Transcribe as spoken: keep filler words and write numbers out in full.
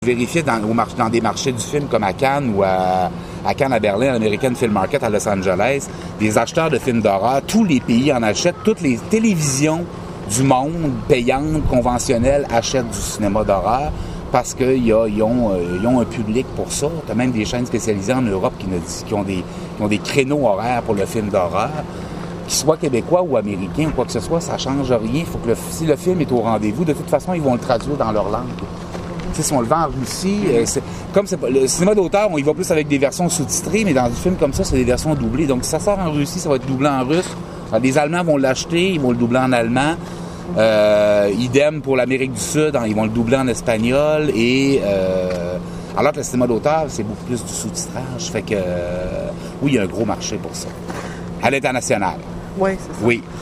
Vérifier dans, au mar- dans des marchés du film comme à Cannes ou à, à Cannes, à Berlin, à l'American Film Market, à Los Angeles, des acheteurs de films d'horreur, tous les pays en achètent, toutes les télévisions du monde payantes, conventionnelles, achètent du cinéma d'horreur parce qu'ils ont, euh, ils ont un public pour ça. Tu as même des chaînes spécialisées en Europe qui, ne, qui, ont des, qui ont des créneaux horaires pour le film d'horreur. Qu'ils soient québécois ou américains ou quoi que ce soit, ça change rien. Faut que le, si le film est au rendez-vous, de toute façon, ils vont le traduire dans leur langue. T'sais, si on le vend en Russie, euh, c'est, comme c'est, le cinéma d'auteur, on y va plus avec des versions sous-titrées, mais dans des films comme ça, c'est des versions doublées. Donc, si ça sort en Russie, ça va être doublé en russe. Alors, les Allemands vont l'acheter, ils vont le doubler en allemand. Euh, idem pour l'Amérique du Sud, hein, ils vont le doubler en espagnol. Et euh, alors que le cinéma d'auteur, c'est beaucoup plus du sous-titrage. Fait que, euh, oui, il y a un gros marché pour ça. À l'international. Oui, c'est ça. Oui.